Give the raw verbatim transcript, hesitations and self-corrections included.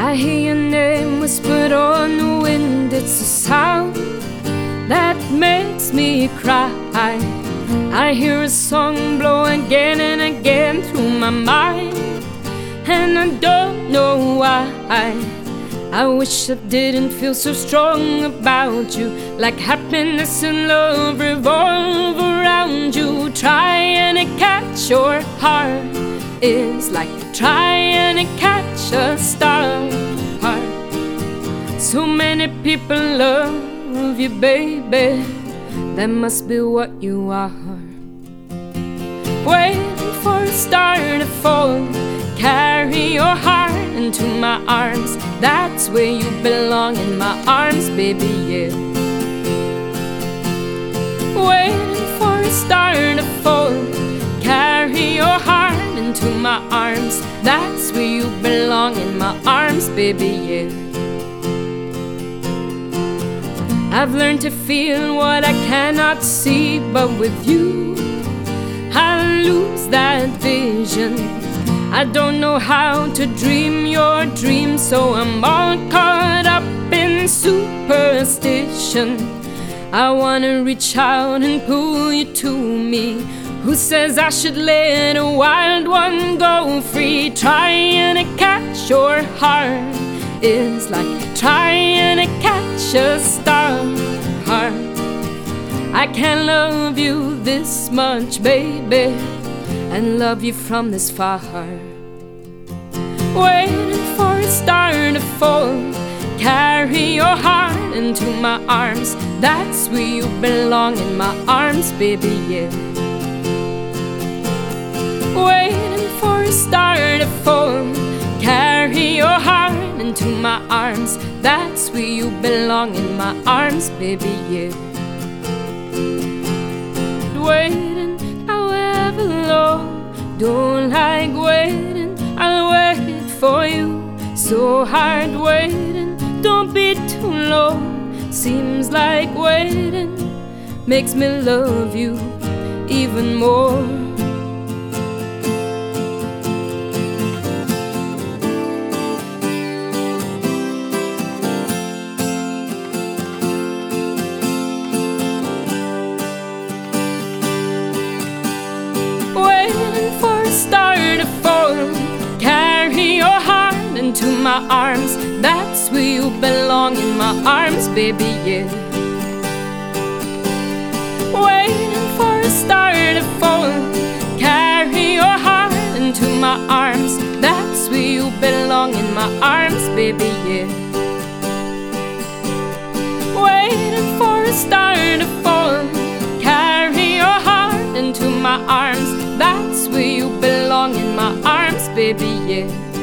I hear your name whispered on the wind. It's a sound that makes me cry. I hear a song blow again and again through my mind, and I don't know why. I wish I didn't feel so strong about you, like happiness and love revolve around you. Trying to catch your heart is like trying to catch a star. So many people love you, baby. That must be what you are. Waiting for a star to fall, carry your heart into my arms. That's where you belong, in my arms, baby, yeah. Waiting for a star to fall, carry your heart into my arms. That's where you belong, in my arms, baby, yeah. I've learned to feel what I cannot see, but with you I lose that vision. I don't know how to dream your dreams, so I'm all caught up in superstition. I wanna reach out and pull you to me. Who says I should let a wild one go free? Trying to catch your heart is like trying to catch a star. I can't love you this much, baby, and love you from this far. Waiting for a star to fall, carry your heart into my arms. That's where you belong, in my arms, baby, yeah. Waiting for a star to fall, carry your heart into my arms. That's where you belong, in my arms, baby, yeah. Waiting however long, don't like waiting, I'll wait for you. So hard waiting, don't be too long. Seems like waiting makes me love you even more. Waiting for a star to fall, carry your heart into my arms. That's where you belong, in my arms, baby, yeah. Waiting for a star to fall, carry your heart into my arms. That's where you belong, in my arms, baby, yeah. Waiting for a star to fall, carry your heart into my arms. That's where you belong, in my arms, baby, yeah.